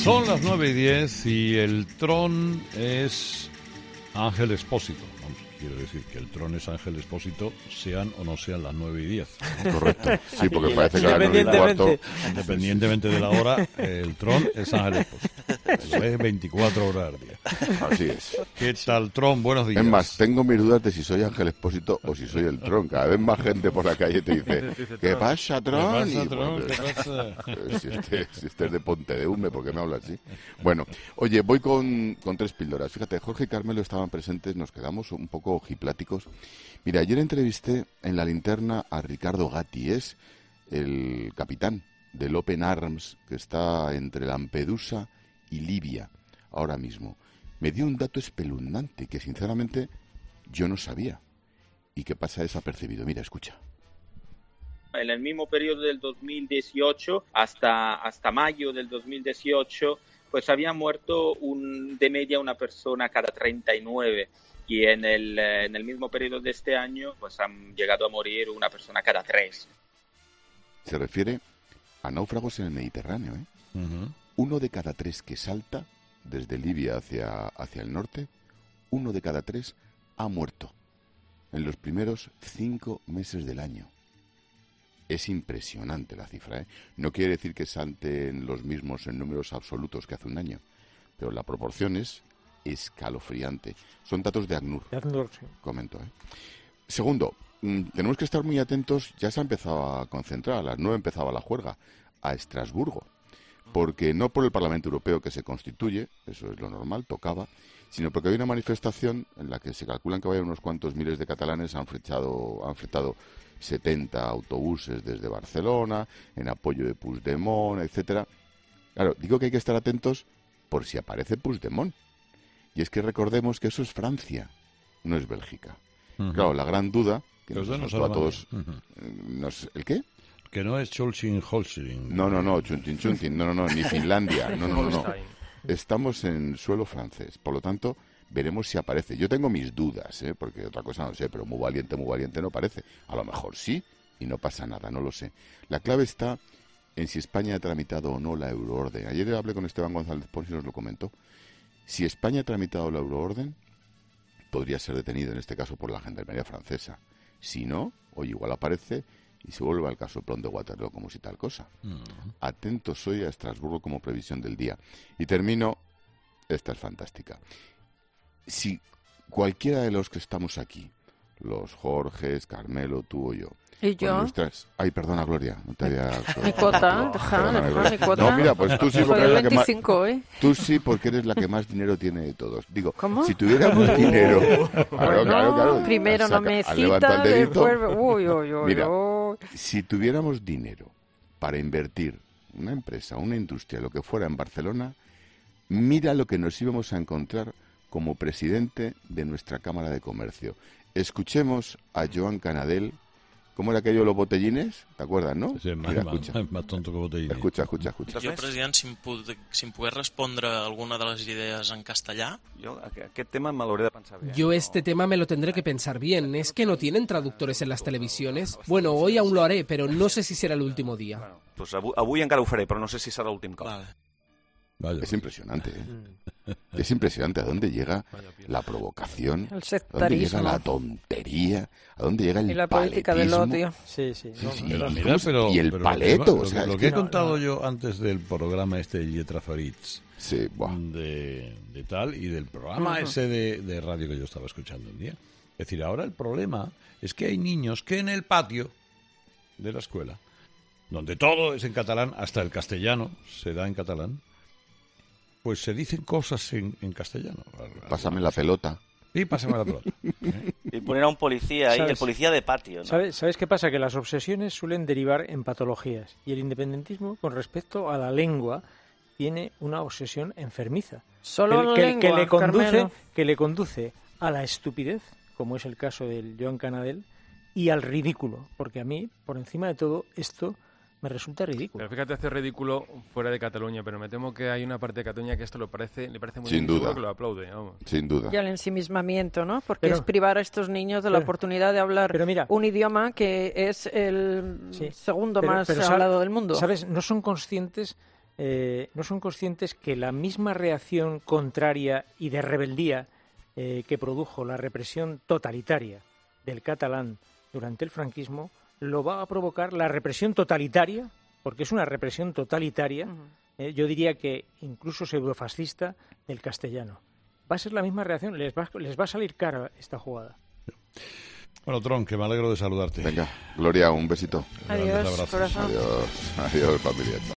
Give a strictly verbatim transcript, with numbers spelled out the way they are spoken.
Son las nueve y diez y el Tron es Ángel Expósito. Vamos, quiero decir que el Tron es Ángel Expósito, sean o no sean las nueve y diez. Correcto, sí, porque parece que a las nueve y cuarto... Independientemente de la hora, el Tron es Ángel Expósito. Lo es veinticuatro horas al día. Así es. ¿Qué tal, Tron? Buenos días. Es más, tengo mis dudas de si soy Ángel Expósito o si soy el Tron. Cada vez más gente por la calle te dice, ¿qué pasa, Tron? ¿Qué pasa, Y, Tron? bueno, ¿Qué pasa? Si este, si este es de Ponte de Hume, ¿por qué me habla así? Bueno, oye, voy con, con tres píldoras. Fíjate, Jorge y Carmelo estaban presentes, nos quedamos un poco ojipláticos. Mira, ayer entrevisté en La Linterna a Ricardo Gatti, es el capitán del Open Arms que está entre Lampedusa y Libia ahora mismo. Me dio un dato espeluznante que sinceramente yo no sabía y que pasa desapercibido. Mira, escucha. En el mismo periodo del dos mil dieciocho hasta, hasta mayo del dos mil dieciocho, pues había muerto un, de media una persona cada treinta y nueve. Y en el, en el mismo periodo de este año, pues han llegado a morir una persona cada tres. Se refiere a náufragos en el Mediterráneo, ¿eh? Uh-huh. Uno de cada tres que salta desde Libia hacia, hacia el norte, uno de cada tres ha muerto en los primeros cinco meses del año. Es impresionante la cifra, ¿eh? No quiere decir que salten los mismos en números absolutos que hace un año, pero la proporción es escalofriante. Son datos de ACNUR, de ACNUR, sí. Comento, ¿eh? Segundo, mmm, tenemos que estar muy atentos, ya se ha empezado a concentrar, a las nueve empezaba la juerga, a Estrasburgo, porque no por el Parlamento Europeo que se constituye, eso es lo normal, tocaba, sino porque hay una manifestación en la que se calculan que vayan unos cuantos miles de catalanes, han flechado, han fletado setenta autobuses desde Barcelona, en apoyo de Puigdemont, etcétera. Claro, digo que hay que estar atentos por si aparece Puigdemont. Y es que recordemos que eso es Francia, no es Bélgica. Uh-huh. Claro, la gran duda, que nos no a todos... Uh-huh. nos, ¿El qué? Que no es Schleswig-Holstein. No, no, no, Chuntin Chuntin, no, no, no, ni Finlandia, no, no, no, no. Estamos en suelo francés, por lo tanto, veremos si aparece. Yo tengo mis dudas, ¿eh? Porque otra cosa no sé, pero muy valiente, muy valiente no parece. A lo mejor sí, y no pasa nada, no lo sé. La clave está en si España ha tramitado o no la euroorden. Ayer hablé con Esteban González Pons y nos lo comentó. Si España ha tramitado la euroorden, podría ser detenido en este caso por la gendarmería francesa. Si no, o igual aparece y se vuelve al caso Plon de Waterloo como si tal cosa. Uh-huh. Atento soy a Estrasburgo como previsión del día. Y termino, esta es fantástica. Si cualquiera de los que estamos aquí, los Jorges, Carmelo, tú o yo, ¿y yo? Nuestras... Ay, perdona, Gloria, no te había... Mi cuota, deja, deja mi cuota. No, mira, pues tú sí porque eres la que más... ¿eh? Tú sí porque eres la que más dinero tiene de todos. Digo, ¿cómo? Si tuviéramos dinero... Claro, claro, claro. Primero no me cita, después... Uy, uy, uy, mira, uy. Si tuviéramos dinero para invertir una empresa, una industria, lo que fuera en Barcelona, mira lo que nos íbamos a encontrar como presidente de nuestra Cámara de Comercio. Escuchemos a Joan Canadell. ¿Cómo era aquello los botellines? ¿Te acuerdas, no? Sí, más, Mira, más, más tonto que botellines. Escucha, escucha, escucha. Jo, president, si em, pod si em pogués respondre alguna de les idees en castellà... Jo aquest tema me l'hauré de pensar bien. Yo este tema me lo tendré que pensar bien. ¿Es que no tienen traductores en las televisiones? Bueno, hoy aún lo haré, pero no sé si será el último día. Bueno, pues avui, avui encara ho faré, però no sé si serà l'últim cop. Vale. Vale. Es impresionante, ¿eh? Es impresionante a dónde llega la provocación, el a dónde llega la tontería, a dónde llega el y la política del odio. Sí, sí. sí, sí. Pero, Y, mira, pero, y el pero paleto. Lo, o sea, lo, lo es que, que he contado no, yo antes del programa este de Lletra Farits, sí, de, de tal, y del programa uh-huh. ese de, de radio que yo estaba escuchando un día. Es decir, ahora el problema es que hay niños que en el patio de la escuela, donde todo es en catalán, hasta el castellano se da en catalán, pues se dicen cosas en, en castellano. Pásame la pelota. Sí, pásame la pelota. ¿Eh? Y poner a un policía ahí, ¿Sabes? el policía de patio, ¿no? ¿Sabes, ¿Sabes qué pasa? Que las obsesiones suelen derivar en patologías. Y el independentismo, con respecto a la lengua, tiene una obsesión enfermiza. Solo que, la que, lengua, que le conduce, Carmelo. que le conduce a la estupidez, como es el caso del Joan Canadell, y al ridículo. Porque a mí, por encima de todo, esto me resulta ridículo. Pero fíjate, hace ridículo fuera de Cataluña, pero me temo que hay una parte de Cataluña que esto lo parece, le parece muy Sin bien, duda. que lo aplaude, vamos. Sin duda. Y el ensimismamiento, ¿no? Porque pero, es privar a estos niños de la pero, oportunidad de hablar pero mira, un idioma que es el sí, segundo pero, más pero, hablado ¿sabes? del mundo. ¿Sabes? No son conscientes eh, no son conscientes que la misma reacción contraria y de rebeldía eh, que produjo la represión totalitaria del catalán durante el franquismo lo va a provocar la represión totalitaria, porque es una represión totalitaria, uh-huh. eh, yo diría que incluso pseudofascista, del castellano. Va a ser la misma reacción, les va, les va a salir cara esta jugada. Bueno, Tron, que me alegro de saludarte. Venga, Gloria, un besito. Adiós, corazón. Adiós, adiós, familia.